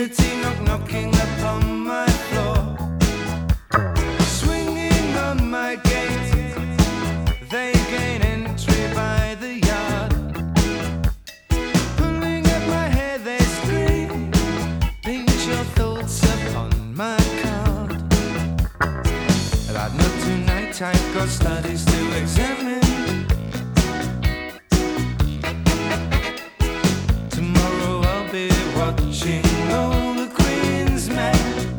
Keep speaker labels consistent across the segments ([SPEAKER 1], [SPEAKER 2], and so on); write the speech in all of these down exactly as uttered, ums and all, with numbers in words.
[SPEAKER 1] community knock knocking upon my floor, swinging on my gate. They gain entry by the yard, pulling at my hair. They scream, paint your thoughts upon my card. About not tonight, I've got studies to examine. Watching all the Queen's men.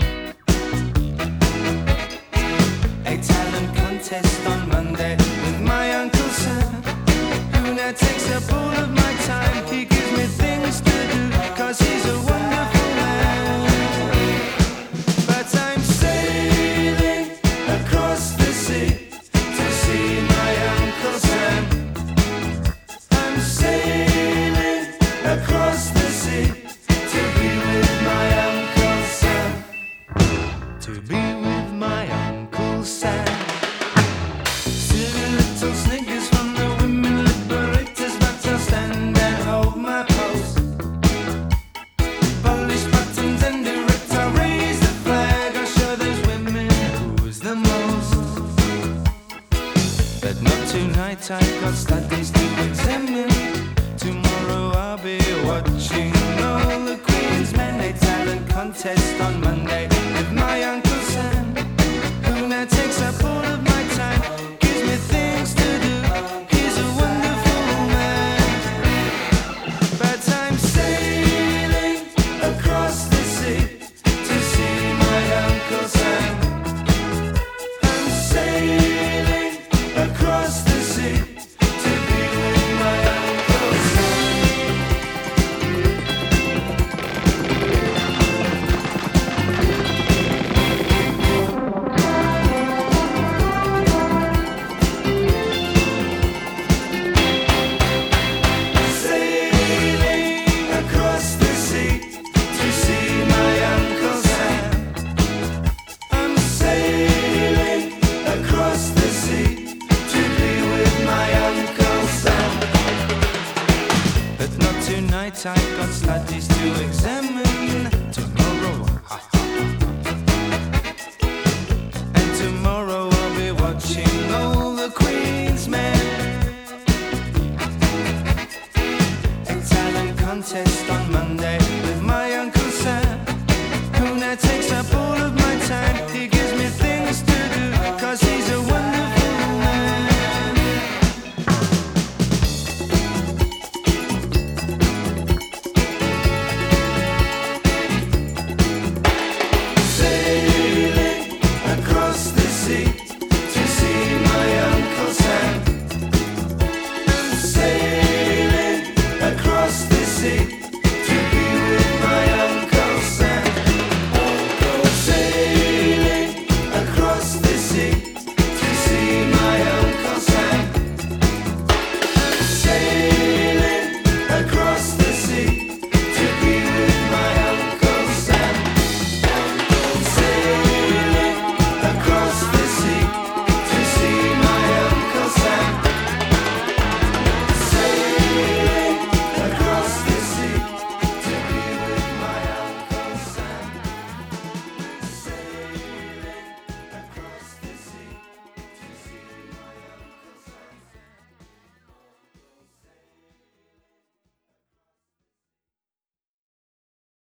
[SPEAKER 1] A talent contest on Monday with my Uncle Sam, who now takes up all of my time. He gives me things to do, cause he's a wonderful man. But I'm sailing across the sea to see my Uncle Sam. I'm sailing across the sea to be with my Uncle Sam. Silly little snickers from the women liberators, but I'll stand and hold my pose. Polish buttons and direct, I'll raise the flag. I'll show those women who's the most. But not tonight, I've got studies to examine. Tomorrow I'll be watching all the Queen's men. A talent contest on Monday with my Uncle Sam, who now takes up all of my time, gives me things to do. He's a wonderful man. But I'm sailing across the sea to see my Uncle Sam. I'm sailing across the sea to be with my Uncle Sam. I've got studies to examine. Tomorrow, ha, ha, ha. And tomorrow I'll be watching all the Queen's men. A talent contest on Monday with my Uncle Sam, who now takes up all